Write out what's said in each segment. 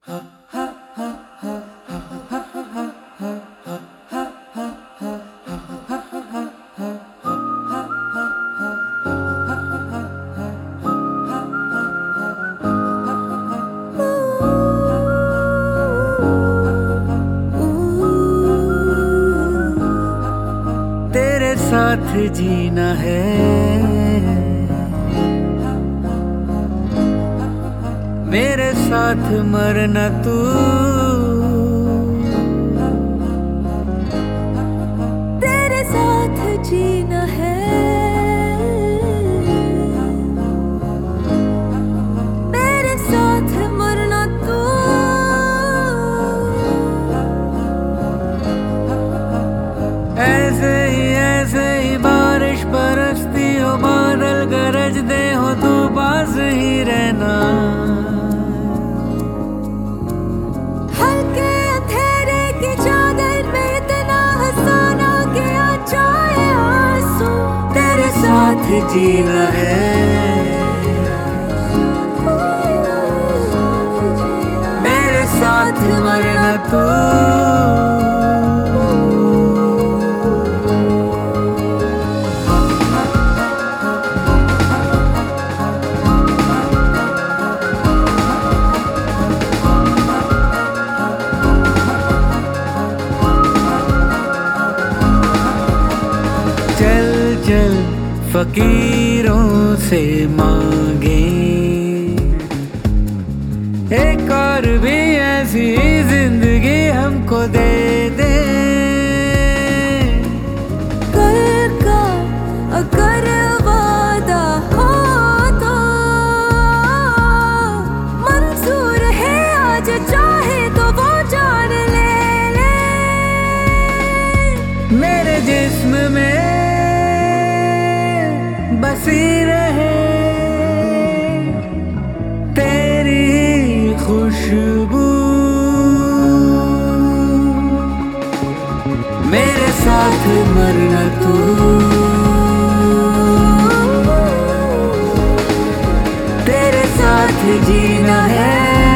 तेरे साथ जीना है, मेरे साथ मरना तू। तेरे साथ जीना है, मेरे साथ मरना तू। ऐसे ही बारिश बरसती हो, बादल गरजते हो, तू पास ही रहना। हल्के अंधेरे की चादर में इतना हंसाना कि आ जाए आंसू। तेरे साथ जीना है, मेरे साथ मरना तू। चल चल फकीरों से मांगे एक और भी ऐसी जिंदगी हमको दे दे। कल का अगर वादा हो तो मंजूर है, आज चाहे तो वो जान ले। मेरे जिस्म में बसी रहे तेरी खुशबू, मेरे साथ मरना तू। तेरे साथ जीना है,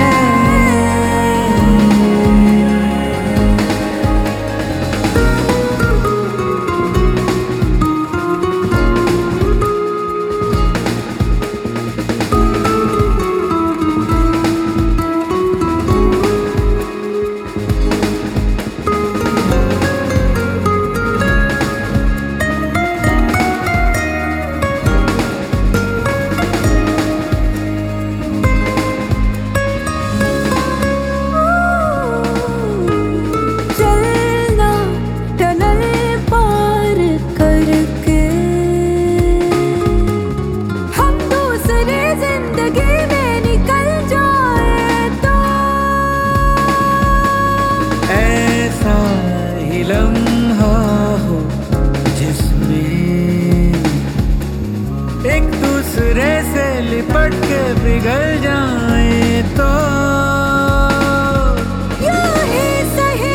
लम्हा हो जिसमें एक दूसरे से लिपट के पिघल जाए तो यूं ही सही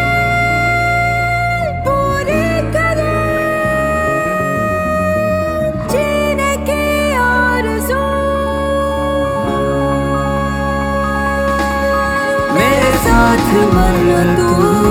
पूरी करें जीने की आरज़ू। मेरे साथ मरना तू।